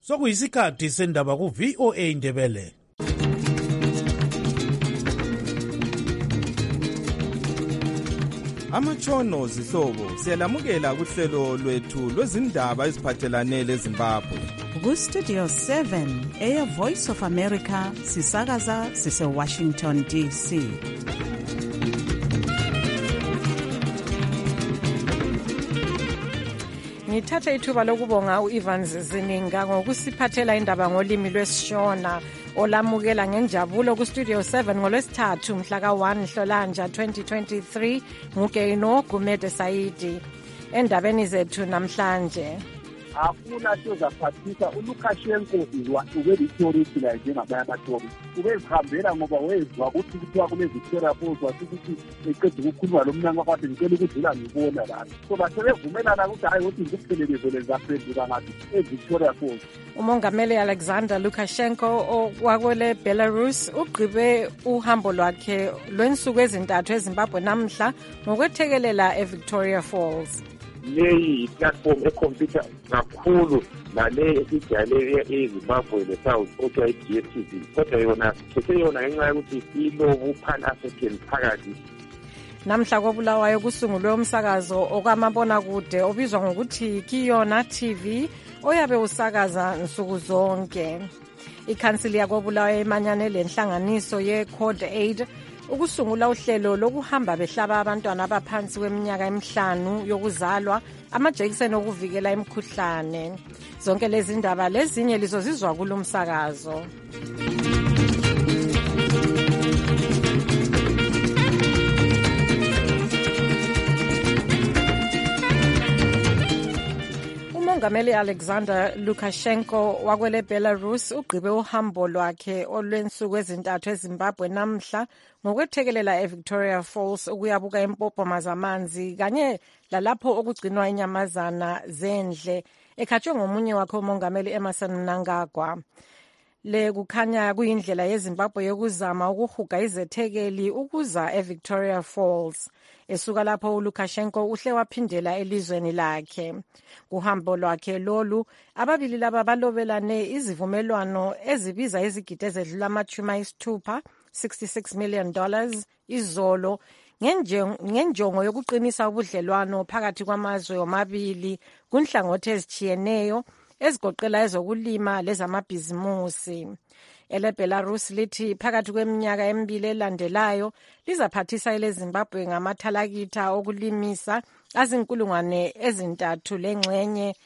Sokuyisikhathi sendaba ku-VOA Indebele. Amatshono zihlobo siyalamukela kuhlelo lwethu lwezindaba eziphathelane leZimbabwe. Ku-Studio 7 Air Voice of America sisakaza sise-Washington DC. Ngithatha ithuba lokubonga u-Evans Zininga ngokusiphathela indaba ngolimi lwesiShona olamukela ngenjabulo ku-Studio 7 ngolwesithathu mhla ka-1 Nhlolanja 2023 nguGeno Gumede Saidi. Endabeni zethu namhlanje, akuna sozaphathisa uLukashenko ubelithorisi la njengamanye amathorisi ubezihambela ngoba wezwa ukuthi kuthiwa kule-Victoria Falls wasukuthi eqeda ukukhuluma lo mnyango wakade ngicela ukudlula ngibona lapho so basebevumelana ukuthi hayi ukuthi ngikuphelelezele zaphenduka ngathi e-Victoria Falls. uMongameli Alexander Lukashenko wakwele Belarus ugqibe uhambo lwakhe lwensuku ezintathu eZimbabwe namhla ngokwethekelela e-Victoria Falls. Leyi platform ekhompyutha kakhulu nale esijayele eZimbabwe le-South okuthiwa i-DSTV kodwa yona khethe yona ngenxa yokuthi ilobu pan-African phakathi. Namhla koBulawayo kusungulwe umsakazo okwamabonakude obizwa ngokuthi Kiyona TV oyabe usakaza nsuku zonke. Ikhansili yakoBulawayo imanyane lenhlanganiso ye-Code Aid ukusungula uhlelo lokuhamba behlaba abantwana abaphansi kweminyaka 5 yokuzalwa amajekiseni okuvikela imikhuhlane. Zonke lezi ndaba lezinye lizozizwa kulomsakazo. uMongameli Alexander Lukashenko wakwele Belarus ugqibe uhambo lwakhe olwensuku ezintathu eZimbabwe namhla ngokwethekelela eVictoria Falls ukuyabuka impopoma zamanzi kanye lalapho okugcinwa inyamazana zendle ekhatshwe ngomunye wakhe uMongameli Emmerson Mnangagwa. Le kukhanya kuyindlela yeZimbabwe yokuzama ukuhuga izethekeli ukuza eVictoria Falls. Esuka lapho uLukashenko uhle waphindela elizweni lakhe. Kuhambo lwakhe lolu ababili laba balobelane izivumelwano ezibiza izigidi ezedlula ama-60 $66 million izolo ngenjongo yokuqinisa ubudlelwano phakathi kwamazwe omabili kunhlangothi ezitshiyeneyo ezigoqela ezokulima lezamabhizimusi. EleBelarus lithi phakathi kweminyaka emibili elandelayo lizaphathisa eleZimbabwe ngamathalakitha okulimisa azinkulungwane ezintathu lengxenye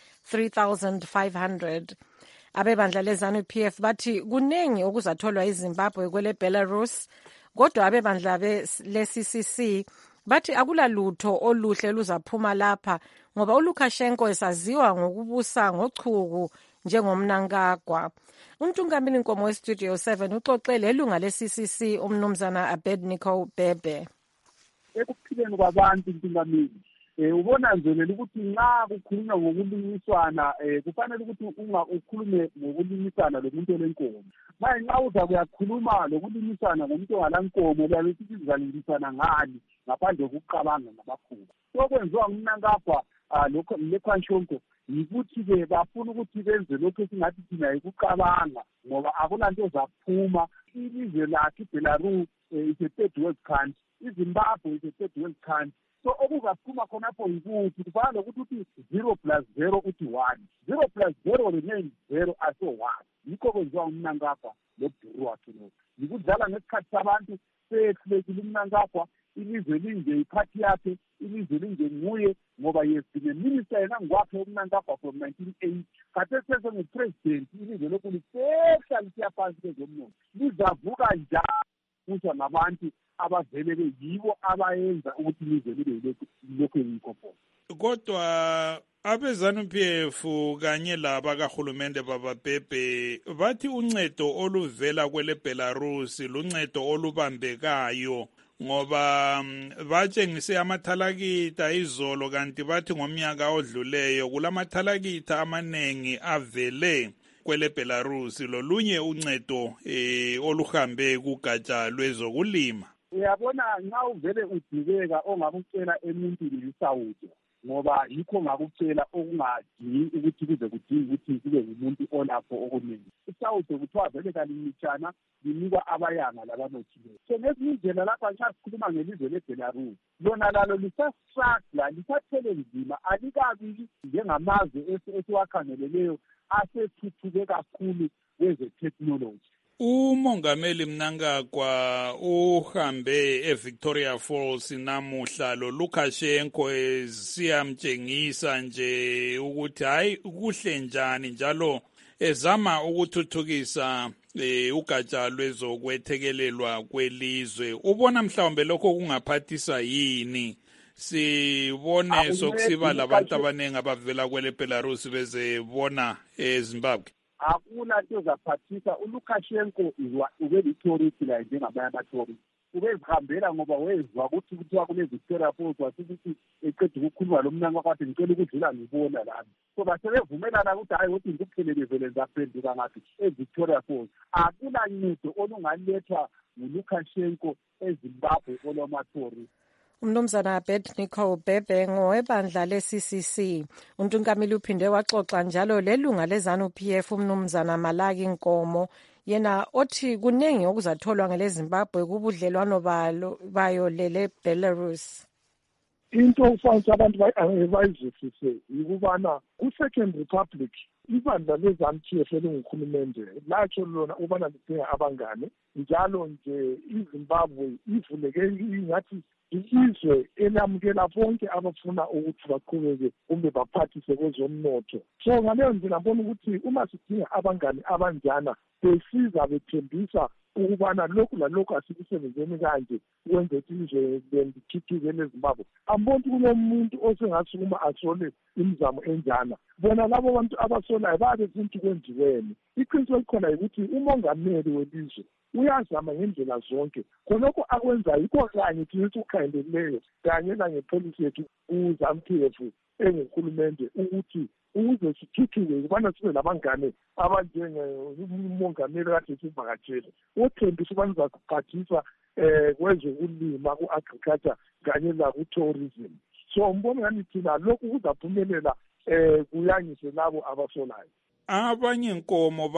3,500. Abebandla leZANU-PF bathi kunengi okuzatholwa iZimbabwe kweleBelarus, kodwa abebandla le-CCC bathi akulalutho oluhle luzaphuma lapha ngoba uLukashenko esaziwa ngokubusa ngochuku njengomnankagwa. Untungameli Nkomo weStudio 7 uxoxele ilunga le-CCC umnumzana Abednego Bebe. Ekuphileni kwabantu untungameli ubona njelela ukuthi nxa kukhulunywa ngokulimiswana kufanele ukuthi ukhulume ngokulimisana lomuntu olenkomo. Manje nxa uza kuyakhuluma lokulimisana ngomuntu ongalankomo uyabe usithi sizalimisana ngani ngaphandle kokucabanga nabakhulu. Sokwenziwa ngumnankagwa leKwanshonko yikuthi-ke bafuna ukuthi benze lokhu esingathi thina yikucabanga ngoba akulanto ezaphuma. Ilizwe lakhe iBelarus is a third world country, iZimbabwe is a third world country. So okuzaphuma khonapho yikuthi kufana lokuthi uthi 0+0 uthi 1, 0+0 remains 0 aso 1. Yikho kwenziwa umnankagwa lobhuru wakhe lo. Yikudlala ngesikhathi sabantu sehlekile umnankagwa ilizwe linje iphathi yakhe ilizwe linje nguye ngoba yesine minister yena ngokwakhe umnankagwa from 1980 kade sesengu-president ilizwe lokhu lisehla lisiyaphansi kwezomnotho lizavuka njalo kusha ngabantu abavele beyibo abayenza ukuthi ilizwe libe lokhu eliyikhokhona. Kodwa abeZANU-PF kanye laba kahulumende babaBhebhe bathi uncedo oluvela kweleBelarus luncedo olubambekayo ngoba batshengise amathalakitha izolo kanti bathi ngomnyaka odluleyo kulamathalakitha amanengi avele kweleBelarus lolunye uncedo oluhambe kugatsha lwezokulima. Uyabona nxa uvele udibeka ongakucela emuntwini yisawudo ngoba yikho ngakutshela okungadingi ukuthi kuze kudinga ukuthi kube ngumuntu olapho okuningi. Isawude kuthiwa vele kalimitshana linikwa abayanga labanothileyo. So ngezinye indlela lapha nxa sikhuluma ngelizwe leBelarus, lona lalo lisastruggle, lisathele nzima, alikabili njengamazwe esiwakhangeleleyo asethuthuke kakhulu kweze-technology. Umongameli Mnangagwa uhambe eVictoria Falls namuhla loLukashenko siyamtshengisa nje ukuthi hayi kuhle njani njalo ezama ukuthuthukisa ugatsha lwezokwethekelelwa kwelizwe. Ubona mhlawumbe lokho kungaphathisa yini? Sibone sokusiba labantu abaningi abavela kwele Belarus bezebona eZimbabwe. Akuna nto zaphathisa. uLukashenko ube litorist la njengamanye amatorist. Ubezihambela ngoba wezwa ukuthi kuthiwa kule-Victoria Falls wasithi eqeda ukukhuluma lo mnyango kwathi ngicela ukudlula ngibona lami. So basebevumelana ukuthi hayi ukuthi ngikuphelele vele ngizaphenduka ngathi eVictoria Falls. Akuna ncedo olungalethwa nguLukashenko eZimbabwe olwamatorist. Umnumzana Abednego Bhebengo webandla le-CCC. uNtungamili uphinde waxoxa njalo lelunga leZANU-PF umnumzana Malaki Nkomo, yena othi kuningi okuzatholwa ngeleZimbabwe kubudlelwano bayo lele Belarus. Into ufanele abantu bayizwisise yikubana ku-Second Republic ibandla leZANU-PF elinguhulumende latsho lona ubana lidinga abangane, njalo nje iZimbabwe ivuleke ingathi ilizwe elamukela bonke abafuna ukuthi baqhubeke kumbe baphathise kwezomnotho. So ngaleyo ndlela ngibona ukuthi uma sidinga abangane abanjana besiza bethembisa ukubana lokhu lalokhu asikusebenzeni kanje ukwenza ukuthi izwe lithuthuke leZimbabwe. Amboni kunomuntu osengasukuma asole imizamo enjana. Bona labo bantu abasolayo babe zinto kwenziweni. Iqiniso likhona ukuthi umongameli welizwe uyazama ngendlela zonke. Khonokho akwenza yikho kanye thina ukukhangeleleyo kanye nangepolicy yethu kuZANU-PF enguhulumende ukuthi ukuze sithuthuke ukubana sibe labangane abanjengomongameli kade sivakatshele othembisa ukubana uzakuphathisa kwezokulima ku-agriculture kanye laku-tourism. So mbona ngani thina lokhu kuzaphumelela kuyangise labo abasolayo. Abanye inkomo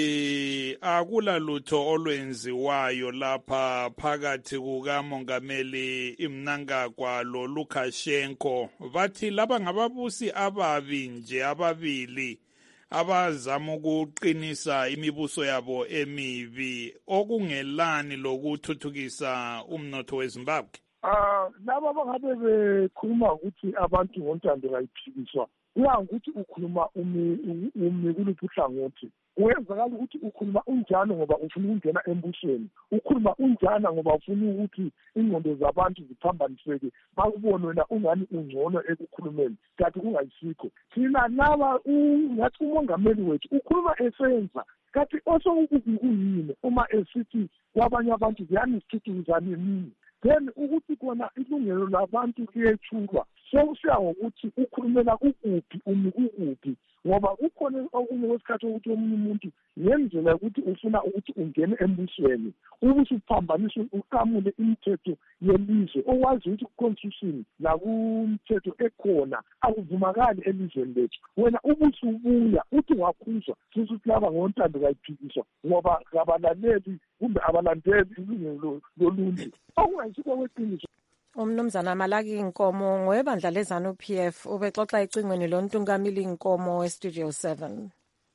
bathi akula lutho olwenziwayo lapha phakathi kukamongameli Mnangagwa loLukashenko. Bathi laba ngababusi ababi nje ababili abazama ukuqinisa imibuso yabo emibi okungelani lokuthuthukisa umnotho weZimbabwe. Laba bangabe bekhuluma ukuthi abantu ngontando kayiphikiswa. Kuya ukuthi ukhuluma umi kuluphi uhlangothi. Kuyenzakala ukuthi ukhuluma unjalo ngoba ufuna ukungena embusweni. Ukhuluma unjalo ngoba ufuna ukuthi ingqondo zabantu ziphambaniseke. Bakubone wena ungani ungcono ekukhulumeni. Kanti kungayisikho. Thina laba ngathi umongameli wethu ukhuluma esenza. Kanti osokukubi kuyini uma esithi kwabanye abantu ziyani sithuthukizane nini. Then ukuthi kona ilungelo labantu liyethulwa. Sokusiya ngokuthi ukhulumela kukuphi umi kukuphi ngoba kukhona okunye kwesikhathi ukuthi omunye umuntu ngendlela ukuthi ufuna ukuthi ungene embusweni ukuthi uphambanise uqamule imithetho yelizwe owazi ukuthi ku-constitution nakumthetho ekhona akuvumakali elizweni lethu. Wena ubuthi ubuya uthi wakhuzwa futhi ukuthi laba ngontando kayiphikiswa ngoba kabalaleli kumbe abalandeli ilungelo loluntu okungayisikho kweqiniso. Umnumzana Malaki Nkomo ngowebandla leZANU-PF ubexoxa ecingweni loNtungamili Nkomo weStudio 7.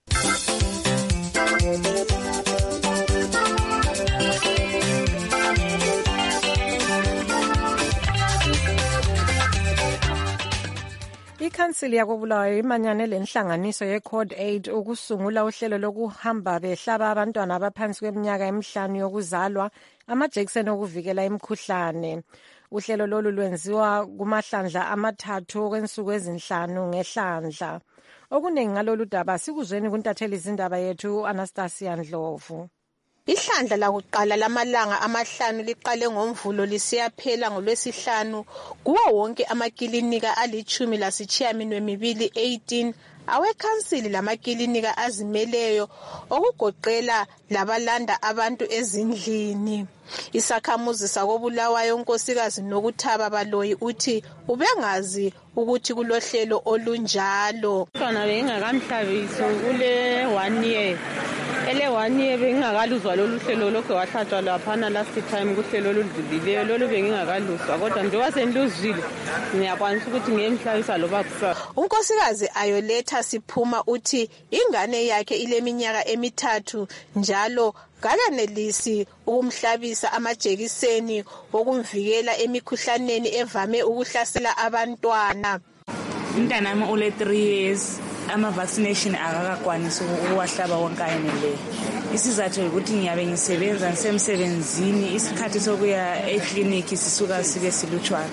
Ikhansili yakoBulawayo imanyane lenhlanganiso ye-Code Aid ukusungula uhlelo lokuhamba behlaba abantwana abaphansi kweminyaka emihlanu yokuzalwa amajekiseni okuvikela imikhuhlane. Uhlelo lolu lwenziwa kumahlandla amathathu okwensuku ezinhlanu ngehlandla. Okuningi ngalolu daba sikuzweni kuntatheli izindaba yethu Anastasia Ndlovu. Ihlandla lakuqala lamalanga amahlanu liqale ngoMvulo lisiyaphela ngoLwesihlanu kuwo wonke amakilinika ali-18 awekhansili lamakilinika azimeleyo okugoqela labalanda abantu ezindlini. Isakhamuzi sakoBulawayo unkosikazi Nokuthaba Baloyi uthi ubengazi ukuthi kulohlelo olunjalo. Khona bengakamhlabiso kule 1 year. Ele 1 year bengingakaluzwa lolu hlelo lokho wahlatshwa laphana last time kuhlelo oludlulileyo lolu bengingakaluzwa kodwa njengoba seniluzwile ngiyakwanisa ukuthi ngiyemhlabisa loba kusasa. Unkosikazi Ayoletha Siphuma uthi ingane yakhe ileminyaka emithathu njalo kakanelisi ukumhlabisa amajekiseni okumvikela emikhuhlaneni evame ukuhlasela abantwana. Umntanami ule 3 years ama-vaccination akakakwanisi ukuwahlaba wonke ayeneleyo. Isizathu ukuthi ngiyabe ngisebenza ngisemsebenzini isikhathi sokuya ekliniki sisuka sibe silutshwana.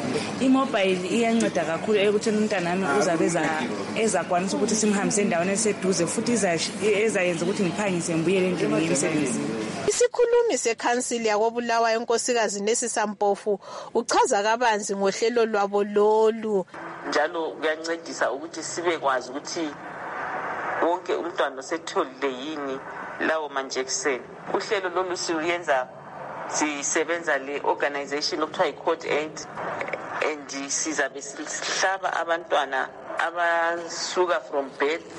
Imobile iyanceda kakhulu ekutheni umntanami uzabe ezakwanisa ukuthi simhambise endaweni eseduze futhi ezayenza ukuthi ngiphangise ngibuyele endlini emsebenzini. Isikhulumi sekhansili yakoBulawayo unkosikazi Nesisa Mpofu uchaza kabanzi ngohlelo lwabo lolu. Njalo kuyancedisa ukuthi sibe kwazi ukuthi wonke umntwana osetholile yini lawo manjekiseni. Uhlelo lolu siyenza sisebenza le organization okuthiwa iCode Aid and sizabe sihlaba abantwana abasuka from birth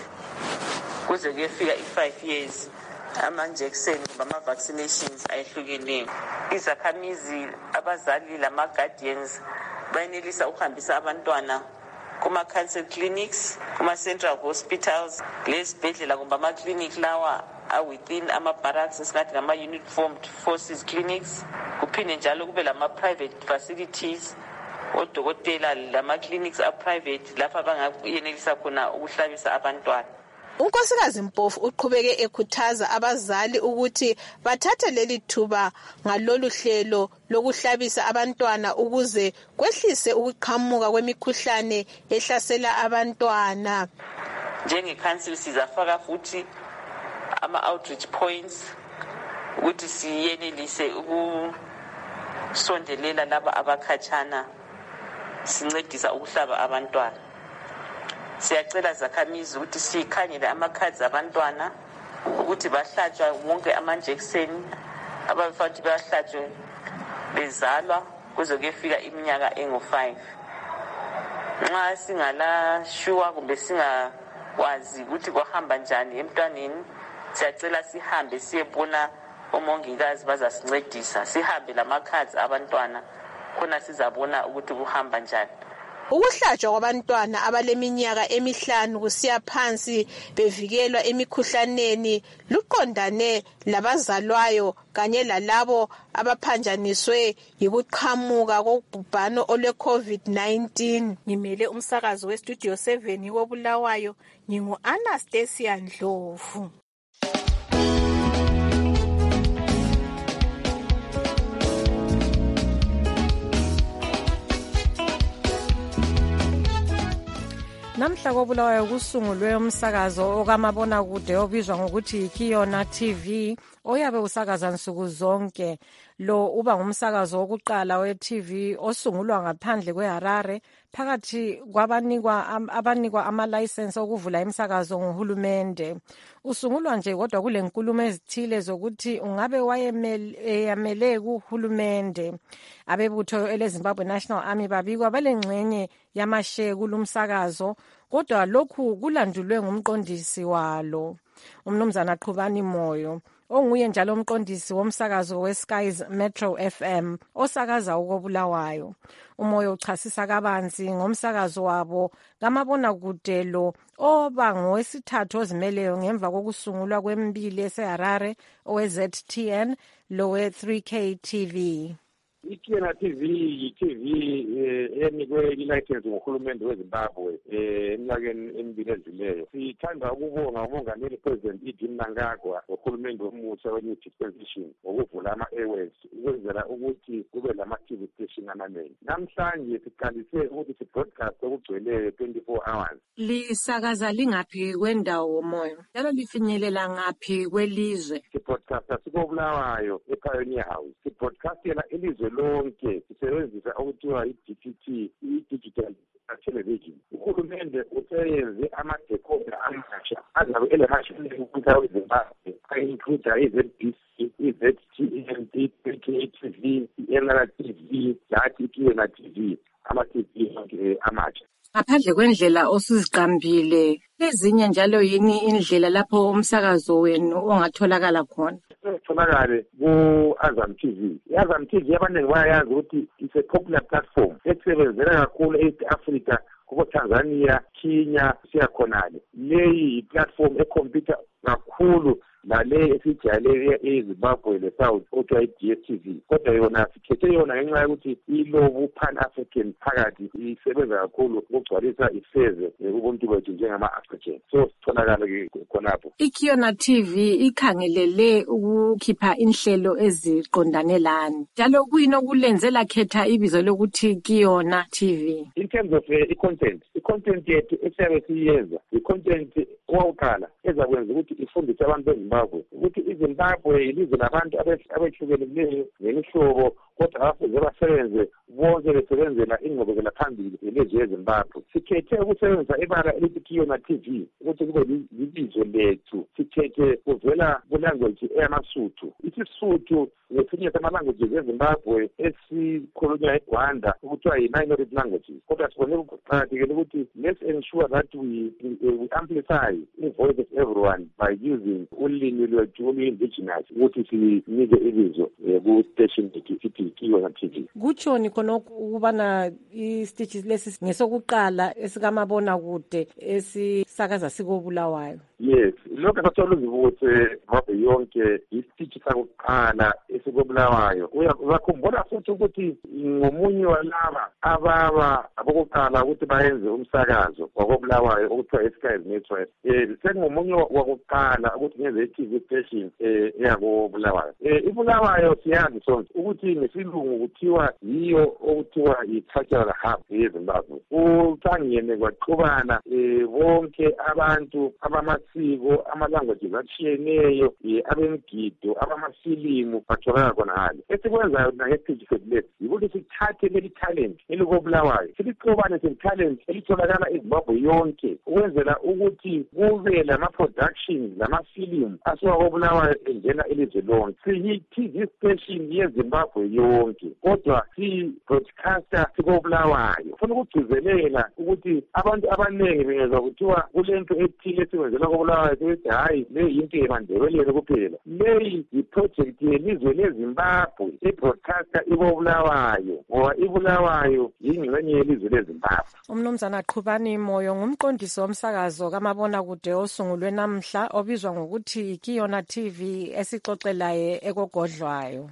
kuze kuyefika i5 years amanjekiseni bama-vaccinations ayehlukeneyo. Izakhamizi, abazali lama-guardians bayenelisa ukuhambisa abantwana kuma-council clinics, kuma-central hospitals, lezibhedlela kumbe ama-clinic lawa within ama-barracks esingathi ngama-uniformed forces clinics. Kuphinde njalo kube lama-private facilities, odokotela lama-clinics a-private lapha bangayenelisa khona ukuhlabisa abantwana. Unkosikazi Mpofu uqhubeke ekhuthaza abazali ukuthi bathathe leli thuba ngalolu hlelo lokuhlabisa abantwana ukuze kwehlise ukuqhamuka kwemikhuhlane ehlasela abantwana. Njengecouncil sizafaka futhi ama-outreach points ukuthi siyenelise ukusondelela laba abakhatshana sincedisa ukuhlaba abantwana. Siyacela zakhamizi ukuthi sikhangele amakhadi abantwana ukuthi bahlatshwa wonke amanjekiseni abafanele bahlatshwe bezalwa kuze kuyefika iminyaka engu5. Nxa singalashuwa kumbe singakwazi ukuthi kwahamba njani emntwaneni siyacela sihambe siyebona omongikazi bazasincedisa sihambe lamakhadi abantwana khona sizabona ukuthi kuhamba njani. Ukuhlatshwa kwabantwana abaleminyaka emihlanu kusiya phansi bevikelwa emikhuhlaneni luqondane labazalwayo kanye lalabo abaphanjaniswe yikuqhamuka kobhubhano olwe-COVID-19. Ngimele umsakazo weStudio 7 koBulawayo ngingu-Anastasia Ndlovu. Namhla koBulawayo kusungulwe umsakazo okamabonakude obizwa ngokuthi iKiyona TV oyabe usakaza nsuku zonke. Lo uba ngumsakazo wokuqala we-TV osungulwa ngaphandle kweHarare phakathi kwabanikwa ama-license okuvula imisakazo nguhulumende. Usungulwa nje kodwa kule nkulumo ezithile zokuthi ungabe wayemele kuhulumende. Abebutho eleZimbabwe National Army babikwa balengxenye yamashe kulumsakazo kodwa lokhu kulandulwe ngumqondisi walo uMnumzana Qhubani Moyo onguye njalo umqondisi womsakazo weSky's Metro FM osakaza ukoBulawayo. Umoyo uchasisa kabanzi ngomsakazo wabo kamabonakude lo oba ngowesithathu ozimeleyo ngemva kokusungulwa kwembili eseHarare owe-ZTN lowe-3K TV. iKiyona TV yi-TV enikwe ilicense nguhulumende weZimbabwe eminyakeni emibili edluleyo. Sithanda ukubonga umongameli President Edwin Mnangagwa uhulumende omusha we-new dispensation ngokuvula ama-airways ukwenzela ukuthi kube lama-TV station amanengi. Namhlanje siqalise ukuthi sibroadcast okugcweleyo 24 hours. Lisakaza lingaphi kwendawo Moyo? Njalo lifinyelela ngaphi kwelizwe? Sibroadcasta sikoBulawayo ePioneer House. Sibroadcastela elizwe ilizwe lonke sisebenzisa okuthiwa i-DTT, i-digital television. Uhulumende useyenze amadecoder amasha azabe elemashini ukuthi awezimbabwe ayincluda i-ZBC, i-ZTN, i-KTV, i-NRTV, lathi i-Kiona TV, ama-TV amatsha. Ngaphandle kwendlela osuziqambile, ezinye njalo yini indlela lapho umsakazo wenu ongatholakala khona? Tholakale ku-Azam TV. I-Azam TV abaningi bayayazi ukuthi it's a popular platform esebenzela kakhulu e-East Africa, kuko Tanzania, Kenya, siyakhonale. Leyi i-platform ekhompyutha kakhulu nale esijayele eZimbabwe leSouth okuthiwa i-DSTV. Kodwa yona sikhethe yona ngenxa yokuthi ilobu pan-African phakathi isebenza kakhulu ukugcwalisa iseze ubuntu bethu njengama-African. So sitholakale khonapho. I-Kiona TV ikhangelele ukukhipha inhlelo eziqondane lani. Njalo kuyini okulenze lakhetha ibizo lokuthi Kiona TV? In terms of i-content yethu esiyabe siyenza, i-content owakuqala ezakwenza ukuthi ifundise abantu beZimbabwe ukuthi iZimbabwe ilizwe labantu abehlukeneyo ngemihlobo, kodwa abafuze basebenze bonke besebenzela ingqubekela phambili yelizwe leZimbabwe. Sikhethe ukusebenzisa ibala elithi Kiona TV ukuthi kube libizo lethu. Sikhethe kuvela kulanguage eyamaSuthu. IsiSuthu ngesinye samalanguages eZimbabwe esikhulunywa eGwanda ukuthiwa yi-minority languages. Kodwa sibone kuqakathekile ukuthi let's ensure that we amplify the voice of everyone by using ulimi lwethu olu-indigenous ukuthi sinike ibizo ku-station sithi Kiona TV. Kutshoni khonokho ukubana i-stitches lesi ngesokuqala esikamabona kude esisakaza sikobulawayo? Yes, lokho sathola uzibuthe Zimbabwe yonke i-stitch sakuqala esikobulawayo. Uyakhumbula futhi ukuthi ngomunye walaba abokuqala ukuthi bayenze umsakazo wakobulawayo okuthiwa iSky's Network. Sengomunye wakuqala ukuthi ngenze i-TV station eyakobulawayo. Ibulawayo siyazi sonke ukuthi ngesilungu kuthiwa yiyo okuthiwa yi-cultural hub yeZimbabwe. Kuthangene kwaxubana bonke abantu abamasiko, amalanguages atshiyeneyo, abemgido, abamafilimu batholakala khona hali. Esikwenzayo nangesiteji sethu yikuthi sithathe leli talent elikobulawayo silixubane talent elitholakala eZimbabwe yonke ukwenzela ukuthi kube lama-productions lamafilimu asuka kobulawayo engena elizwe lonke. Siyi-TV station yeZimbabwe yonke kodwa si-broadcaster sikobulawayo. Ufuna ukugcizelela ukuthi abantu abaningi bengezwa kuthiwa kulento ethile esikwenzela kobulawayo ukuthi hayi le yinto yebandebelele kuphela. Leyi yi-project yelizwe leZimbabwe i-broadcaster ikobulawayo ngoba ibulawayo yingxenye yelizwe leZimbabwe. Umnumzana Qhubani Moyo ngumqondisi womsakazo kamabona kude osungulwe namhla obizwa ngokuthi Kiona TV esixoxelaye ekogodlwayo.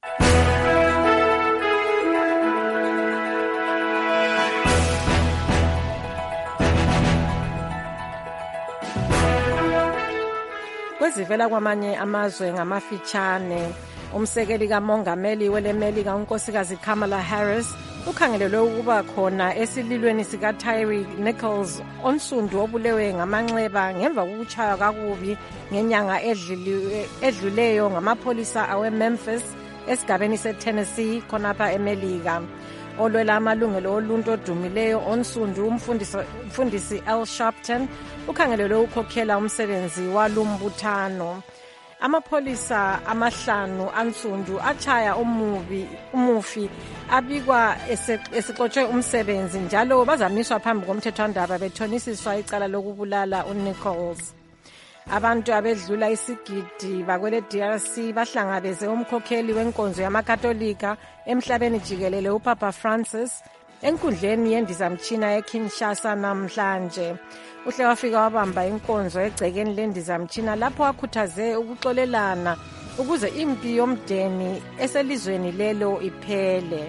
Kwezivela kwamanye amazwe ngamafitshane, umsekeli kamongameli welemelika unkosikazi Kamala Harris ukhangelelwe ukuba khona esililweni sikaTyre Nichols onsundu obulewe ngamanxeba ngemva kokuchaywa kakubi ngenyanga edluleyo ngamapholisa aweMemphis esigabeni seTennessee khonapha emelika. Olwela amalungelo oluntu odumileyo onsundu umfundisi Al Sharpton ukhangelelwe ukukhokhela umsebenzi walumbuthano. Amapholisa amahlanu ansundu achaya umufi abikwa esixotshwe umsebenzi njalo bazamiswa phambi komthethwandaba bethonisiswa icala lokubulala uNichols. Abantu abedlula isigidi bakwele DRC bahlangabeze umkhokheli wenkonzo yamakatolika emhlabeni jikelele uPapa Francis enkundleni yendizamtshina eKinshasa namhlanje. Uhle wafika wabamba inkonzo egcekeni lendizamtshina lapho wakhuthaze ukuxolelana ukuze impi yomdeni eselizweni lelo iphele.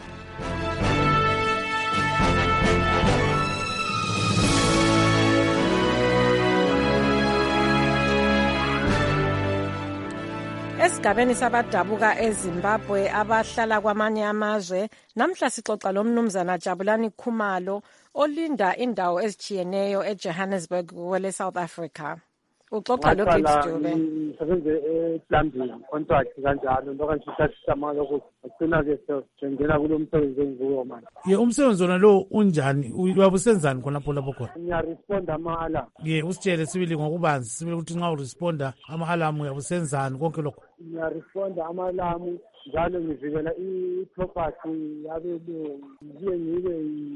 Esigabeni sabadabuka eZimbabwe abahlala kwamanye amazwe namhla sixoxa lomnumzana Jabulani Khumalo olinda indawo ezichiyeneyo eJohannesburg kwele South Africa. Uxoxa lo Gibbs Dube. Ngisebenze e-plumbing contract kanjalo nto kanjisatisa malokuthi agcina-ke sengena kulo msebenzi engiwo manje. Ye umsebenzi wona lo unjani uyabe usenzani khonapho lapho khona? Ngiyaresponda ama-alarm. Ye usitshele sibili ngokubanzi sibili ukuthi nxa uresponda ama-alarm uyabe usenzani konke lokho? Ngiyaresponda ama-alarm njalo ngivikela i-property yabelungu ngiye ngibe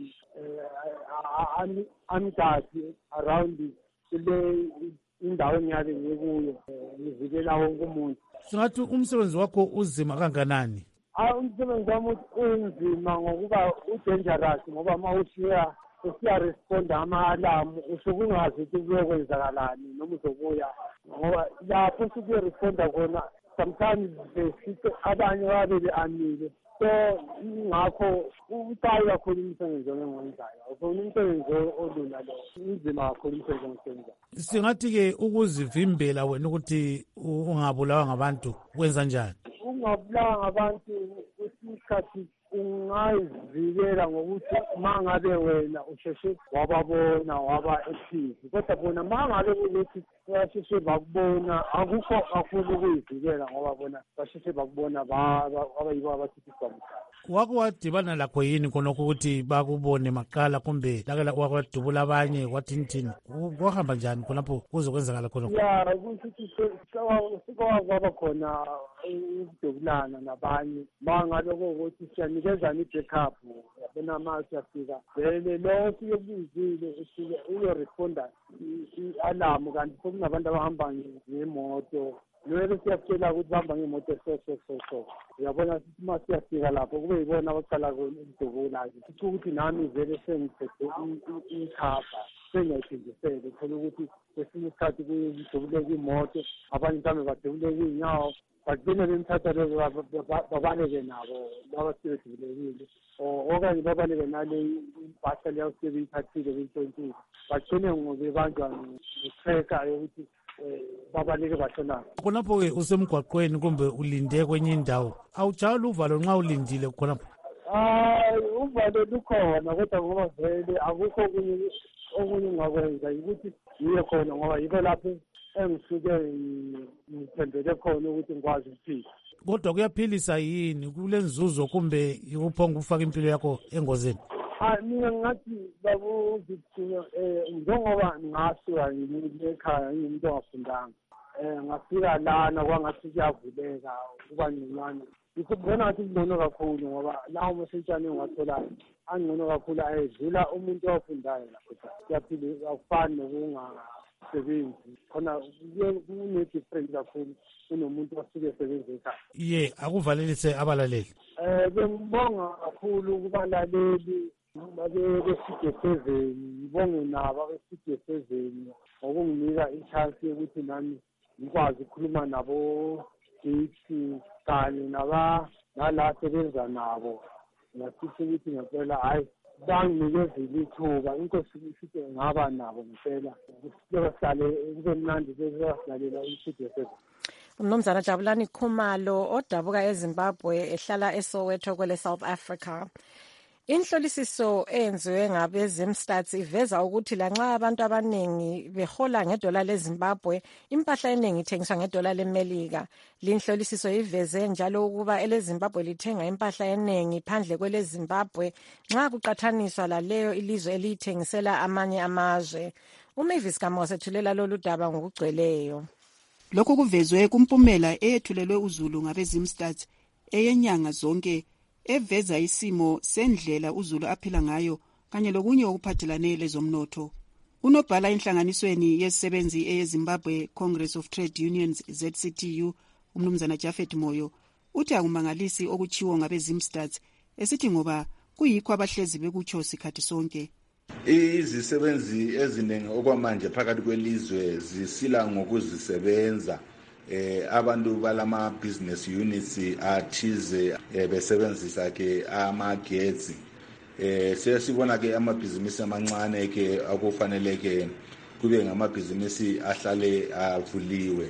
amgadi around kule indawo engiyabe ngikuyo ngivikela wonke umuntu. Singathi umsebenzi wakho uzima kanganani? Umsebenzi wami unzima ngokuba udangerous ngoba uma usiyaresponda ama-alarm usuke ungazi ukuthi kuyokwenzakalani noma uzobuya ngoba lapho usukuyoresponda khona sometimes besithi abanye babe be-anile. So ngakho ucayi kakhulu umsebenzi engiwenzayo ufuna umsebenzi olula lo unzima kakhulu umsebenzi engiwenzayo. Singathi-ke ukuzivimbela wena ukuthi ungabulawa ngabantu kwenza njani? Ungabulawa ngabantu kwesikhathi ungazivikela ngokuthi uma ngabe wena usheshe wababona waba-active kodwa bona uma ngabe kulokuthi basheshe bakubona akukho kakhulu ukuyivikela ngoba bona basheshe bakubona abayibo abathithi wake wadibana lakho yini khonokho ukuthi bakubone maqala kumbe lake wakwadubula abanye kwathini kwahamba njani khonapho kuzokwenzakala khonokho? Ya ukuthi sikakwaba khona ukudubulana nabanye uma ngabe kokuthi siyanikezana i-backup yabona ma siyafika vele lo siyokuzile usuke uyoresponda i-alarm kanti sokunabantu abahamba ngemoto lelo siyakutshela ukuthi bahamba ngemoto so uyabona sithi uma siyafika lapho kube yibona abaqala ukudubula-ke kutho ukuthi nami vele sengiphethe ikhava sengiyayiphindisele uthola ukuthi kwesinye isikhathi kudubuleka imoto abanye mhlawumbe badubuleka iy'nyawo bagcine bemthatha lezo babaleke nabo babasuke bedubulekile okanye babaleke nale impahla leyo suke beyithathile beyintshontshile bagcine bebanjwa nge-tracker yokuthi babaleke bashonana. Khonapho-ke usemgwaqweni kumbe ulinde kwenye indawo awujayeli uvalo nxa ulindile khonapho? Uvalo lukhona kodwa ngoba vele akukho okunye ngingakwenza yikuthi ngiye khona ngoba yibo lapho engisuke ngithembele khona ukuthi ngikwazi ukuphila. Kodwa kuyaphilisa yini kule nzuzo kumbe yikuphonga ukufaka impilo yakho engozini? Mina ngathi babuzithina njengoba ngasuka ngilekhaya ngimuntu ongafundanga ngafika lana kwangathi kuyavuleka kuba ngconywana ngikubona ngathi kungcono kakhulu ngoba lawo masentshane engiwatholayo angcono kakhulu ayedlula umuntu ofundayo lapho kuyaphila akufani nokungasebenzi khona kune-different kakhulu kunomuntu osuke esebenza ekhaya. Ye akuvalelise abalaleli. Bengibonga kakhulu kubalaleli bestudio 7 ngibonge nabo abestudio 7 ngokunginika i-chance yokuthi nami ngikwazi ukukhuluma nabo Gibbs kanye nala sebenza nabo ngasithi ukuthi ngempela hayi banginikeze ithuba inkosi isithi ngaba nabo ngempela sihlale kube mnandi besasilalela i-studio 7. Umnumzana Jabulani Khumalo odabuka eZimbabwe ehlala eSoweto kwele South Africa. Inhlolisiso eyenziwe ngabezemstats iveza ukuthi lanxa abantu abaningi behola ngedola leZimbabwe impahla eningi ithengiswa ngedola leMelika. Linhlolisiso iveze njalo ukuba eleZimbabwe lithenga impahla eningi phandle kweleZimbabwe nxa kuqathaniswa laleyo ilizwe eliyithengisela amanye amazwe. uMavis Gamo sethulela lolu daba ngokugcweleyo. Lokho kuvezwe kumpumela eyethulelwe uZulu ngabezimstats eyenyanga zonke eveza isimo sendlela uZulu aphila ngayo kanye lokunye okuphathelane lezomnotho. Unobhala inhlanganisweni yezisebenzi eyeZimbabwe Congress of Trade Unions ZCTU umnumzana Jafet Moyo uthi akumangalisi okuchiwo ngabezimstats esithi ngoba kuyikho abahlezi bekutsho sikhathi sonke. Izisebenzi eziningi okwamanje phakathi kwelizwe zisila ngokuzisebenza abantu balama business units athize besebenzisa ke amagetsi siyasibona ke amabhizinisi amancane ke akufanele ke kube ngamabhizinisi ahlale avuliwe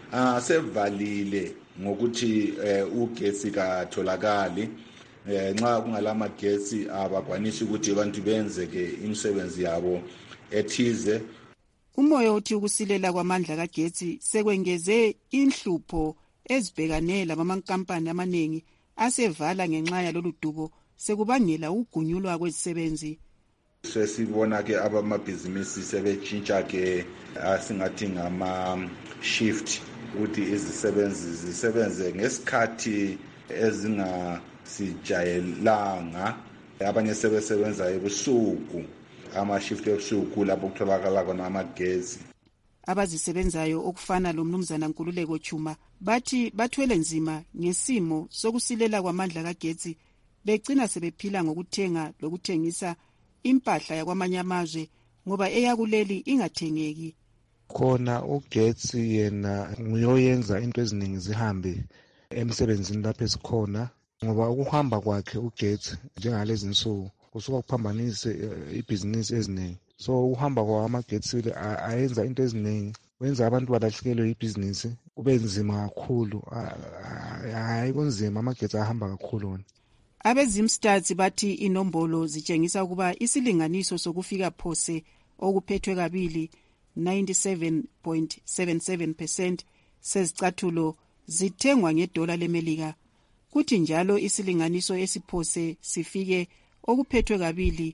sevalile ngokuthi ugetsi katholakali nxa kungalama getsi abakwanisi ukuthi abantu benze ke imisebenzi yabo ethize. Umoya uthi ukusilela kwamandla kagetsi sekwengeze inhlupho ezibhekane lamankampani amaningi asevala ngenxa yalolu dubo sekubangela ukugunyulwa kwezisebenzi. Sesibona ke abamabhizinisi sebetshintsha ke asingathi ngama-shift ukuthi izisebenzi zisebenze ngesikhathi ezingasijayelanga. Abanye sebesebenza ebusuku, ama-shift ebusuku lapho kutholakala khona amagesi. Abazisebenzayo okufana lomnumzana Nkululeko Chuma bathi bathwele nzima ngesimo sokusilela kwamandla kagetsi, begcina sebephila ngokuthenga lokuthengisa impahla yakwamanye amazwe ngoba eyakuleli ingathengeki. Khona ugetsi yena nguyoyenza into eziningi zihambe emsebenzini lapho esikhona, ngoba ukuhamba kwakhe ugetsi njengalezi nsuku kusuka kuphambanise ibhizinisi eziningi. So ukuhamba kwamagetsi ayenza into eziningi, wenza abantu balahlekelwe ibhizinisi kube nzima kakhulu. Hayi kunzima, amagetsi ahamba kakhulu wona. Abezimstats bathi inombolo zitshengisa ukuba isilinganiso sokufika phose okuphethwe kabili 97.77% sezicathulo zithengwa ngedola leMelika, kuthi njalo isilinganiso esiphose sifike okuphethwe kabili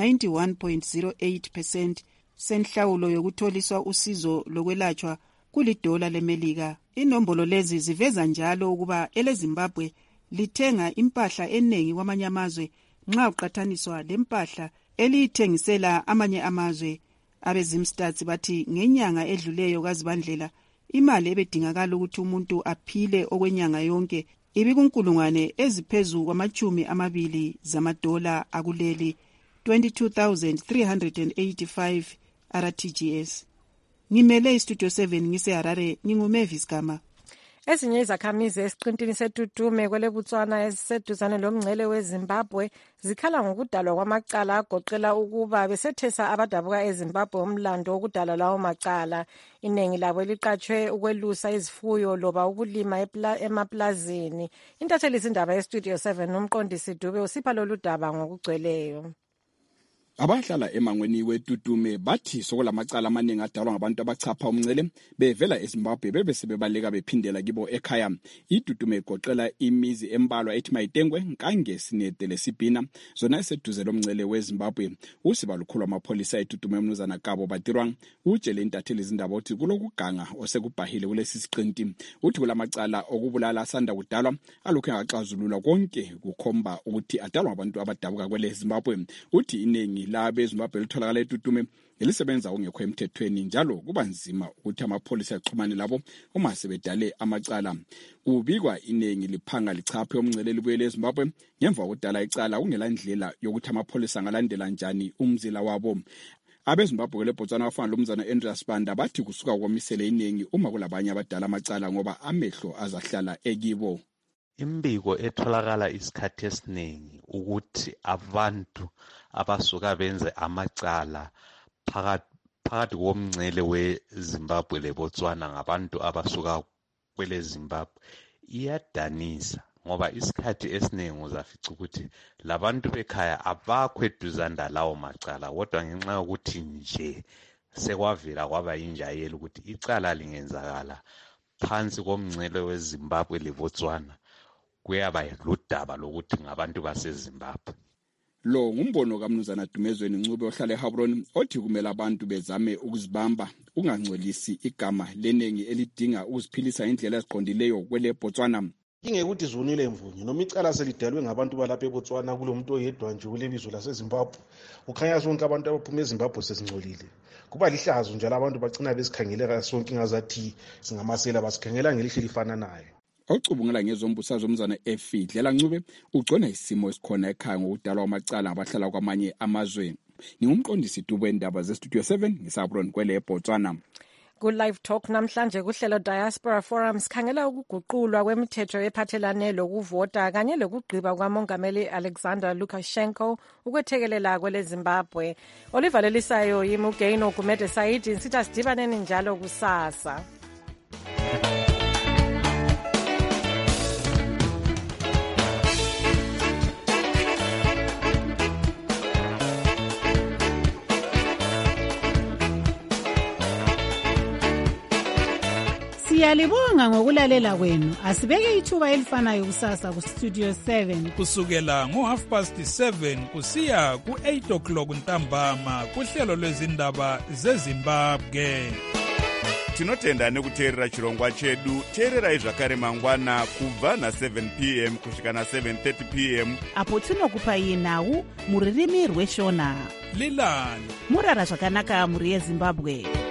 91.08% senhlawulo yokutholiswa usizo lokwelatshwa kulidola leMelika. Inombolo lezi ziveza njalo ukuba eleZimbabwe lithenga impahla eningi kwamanye amazwe nxa uqathaniswa lempahla eliyithengisela amanye amazwe. Abezimstats bathi ngenyanga edluleyo kaZibandlela imali ebedingakala ukuthi umuntu aphile okwenyanga yonke ibikunkulungwane eziphezu kwama-20 zamadola akuleli, 22,385 RTGS. Ngimele iStudio 7 ngiseHarare, nginguMavis Gama. Ezinye izakhamizi esiqintini seTutume kweleBotswana eziseduzane lomngcele weZimbabwe zikhala ngokudalwa kwamacala agoqela ukuba besethesa abadabuka eZimbabwe umlando wokudala lawo macala. Iningi labo liqatshwe ukwelusa izifuyo loba ukulima emaplazini. Intatheli izindaba yeStudio 7 umqondisi Dube usipha lolu daba ngokugcweleyo. Abahlala emangweni weTutume bathi sokulamacala amaningi adalwa ngabantu abachapha umngcele bevela eZimbabwe bebesebebaleka bephindela kibo ekhaya. iTutume igoqela imizi embalwa ethi Mayitengwe, Nkange, Sinede leSibhina, zona eseduze lomngcele weZimbabwe. Usiba lukhulu wamapholisa eTutume umnumzana Kabo Badirwang utshele intatheli izindaba uthi kulokuganga osekubhahile kulesi siqinti. Uthi kulamacala okubulala asanda kudalwa alokhu engaxazululwa konke kukhomba ukuthi adalwa ngabantu abadabuka kwele Zimbabwe. Uthi iningi labeZimbabwe litholakala eTutume elisebenza ongekho emthethweni, njalo kuba nzima ukuthi amapholisa axhumane labo uma sebedale amacala. Kubikwa iningi liphanga lichaphe umngcele libuyele eZimbabwe ngemva kokudala icala kungela ndlela yokuthi amapholisa angalandela njani umzila wabo. AbeZimbabwe kweleBotswana bafana lomzana Andreas Banda bathi kusuka komisele iningi uma kulabanye abadala amacala ngoba amehlo azahlala ekibo. Imbiko etholakala isikhathi esiningi ukuthi abantu abasuka benze amacala phakathi komngcele weZimbabwe leBotswana ngabantu abasuka kwele Zimbabwe iyadanisa, ngoba isikhathi esiningi uzafica ukuthi labantu bekhaya abakho eduzane lawo macala, kodwa ngenxa yokuthi nje sekwavela kwaba injayelo ukuthi icala lingenzakala phansi komngcele weZimbabwe leBotswana, kuyaba ludaba lokuthi ngabantu baseZimbabwe. Lo ngumbono kaMnumzana Dumezweni Ncube ohlala eHabron othi kumele abantu bezame ukuzibamba ungangcolisi igama lenengi elidinga ukuziphilisa indlela eziqondileyo kweleBotswana. Ingekuthi zunile imvunye noma icala selidalwe ngabantu balapha eBotswana kulomuntu oyedwa nje kulebizo laseZimbabwe. Ukhanya sonke abantu abaphuma eZimbabwe sesingcolile. Kuba lihlazo njalo abantu bagcina besikhangeleka sonke ingazathi singamasela basikhangela ngelihle lifananayo. Ocubungela ngezombusazwe umzana Efidlela Ncube ugcona isimo esikhona ekhaya ngokudalwa amacala abahlala kwamanye amazwe. Ngingumqondisi Dube indaba zeStudio 7 ngisaBron kweleBotswana. Ku-Live Talk namhlanje kuhlelo Diaspora Forums khangela ukuguqulwa kwemithetho ephathelane lokuvota kanye lokugqiba kwamongameli Alexander Lukashenko ukwethekelela kwele Zimbabwe. Olivalelisayo yimugaino Gumede Saidi nsitha sidibaneni njalo kusasa. Siyalibonga ngokulalela kwenu. Asibeke ithuba elifanayo kusasa ku Studio 7 kusukela ngo7:30 kusiya ku8:00 ntambama kuhlelo lwezindaba zeZimbabwe. Tinotenda nekuteerera chirongwa chedu. Teererai zvakare mangwana kubva na7 p.m. kusvika na7:30 p.m. apo tinokupai nhau muririmi rweshona. Lilani murara zvakanaka muri yeZimbabwe.